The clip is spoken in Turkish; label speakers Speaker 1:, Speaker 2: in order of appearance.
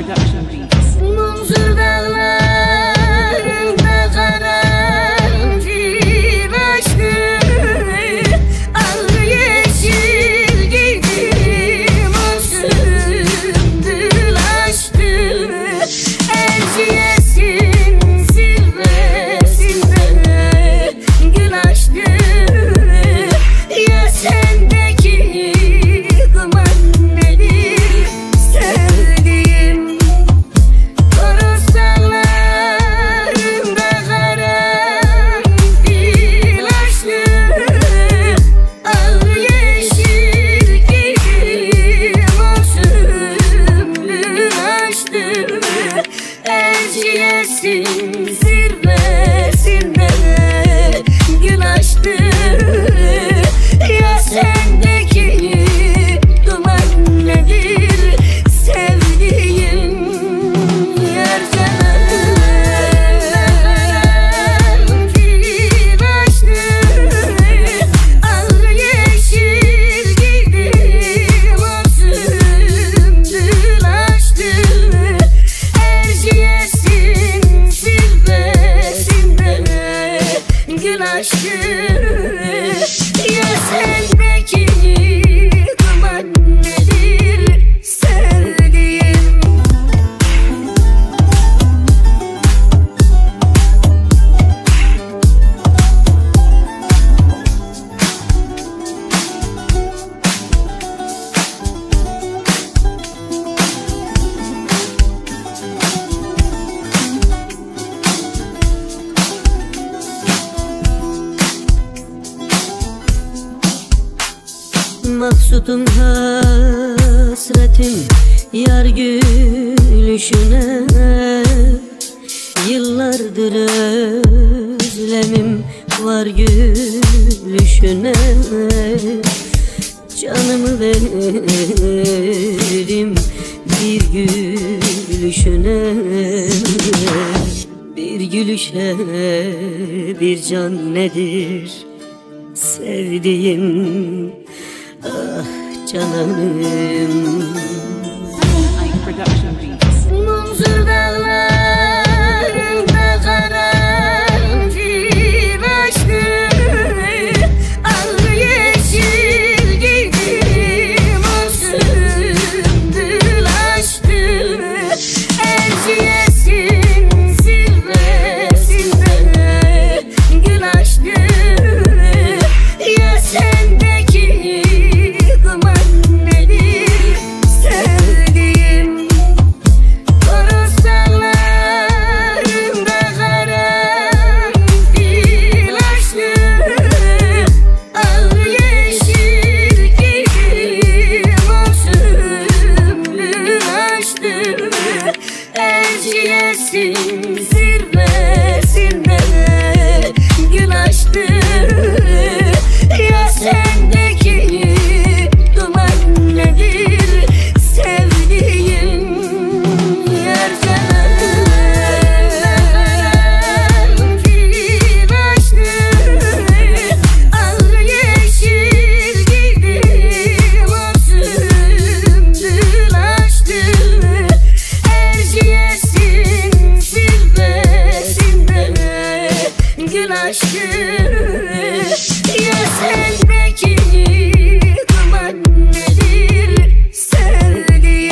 Speaker 1: Production Beats.
Speaker 2: Muzur dağlarında karanfil açtı, al yeşil giydim, o sümbül açtı. Erciyes'in zirvesinde gül açtı. Ya sendeki duman nedir sevdiğim? Toros dağlarında karanfil açtı, al yeşil giydim, o sümbül açtı. Erciyes'in zirvesinde gül açtı. Ya sendeki duman nedir sevdiğim? Yer karanfil açtı, al yeşil giydim, o sümbül açtı. Erciyes'in zirvesinde gül açtı. Ya sendeki duman nedir sevdiğim? Maksudum hasretim yar gülüşüne, yıllardır özlemim var gülüşüne. Canımı verdim bir gülüşüne, bir gülüşe bir can nedir sevdiğim? Ah cananım.